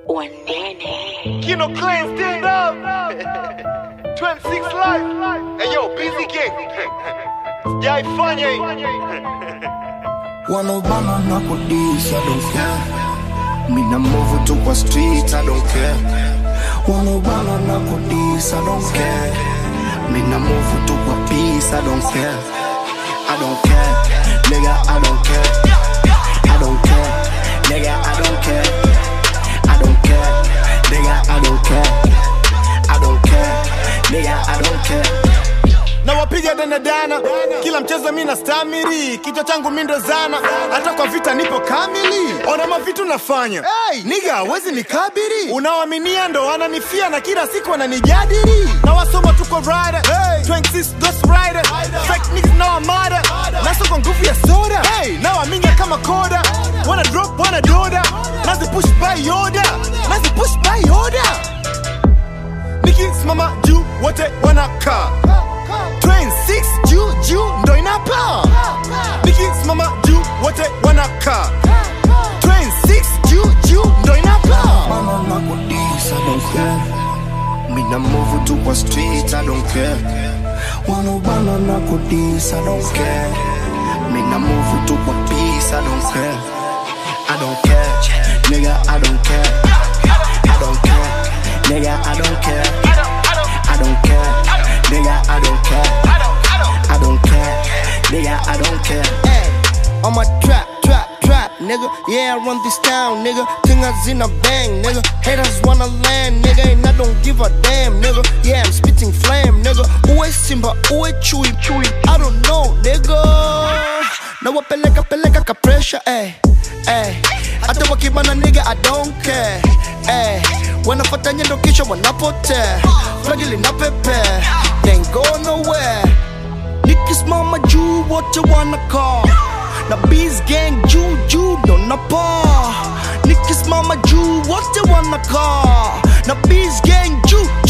Wanene. Kino Clan stand up. 26 life. Hey yo, busy gang. Sijaifanya hii. Wanobana na kudis, I don't care. Mina move to kwa street, I don't care. Wanobana na kudis, I don't care. Mina move to kwa peace, I don't care. I don't care, nigga, I don't care. I don't care, nigga, I don't care. I don't care, nigga, I don't care. I don't care, nigga, I don't care. Na wapiga danadana, kila mchezo mina stamiri. Kichwa changu mindo zana, hata kwa vita nipo kamili. Ona mavitu nafanya, hey, nigga, wezi nikabiri. Unawaminia ndo wananifia na kila siku wananijadili. Na wasoma tuko rider, hey, 26 Ghost Rider. Fake niggas now I'm murder. Naso kwa nguvu ya soda, hey, na waminga kama koda. Wanna drop, wanna doda. Nazi push by Yoda. Nazi push by Yoda. Nikisimama juu, wote wanakaa. 26 juu ndo inapa. Nikisimama juu wote wanakaa. 26 juu ndo inapa. Wanobana na kudis, I don't care. Mina move to kwa street, I don't care. Wanobana na kudis, I don't care. Mina move to kwa peace, I don't care. I don't care, nigga, I don't care. I don't care, nigga, I don't care. I don't care, nigga, I don't care. I don't care, nigga, I don't care. Hey, on my trap, nigga. Yeah, I run this town, nigga. Things in a bang, nigga. Haters wanna land, nigga, and I don't give a damn, nigga. Yeah, I'm spitting flame, nigga. Uwe Simba, uwe Chui. I don't know, nigga. Na wapeleka ka pressure, eh. Hata wakibana, nigga, I don't care, eh. Wanafata nyendo kisha wanapotea. Flagili na pepe, they ain't go nowhere. Nikisimama juu wote wanakaa. Na Bees gang juu ndo napa. Nikisimama juu wote wanakaa. Na Bees gang juu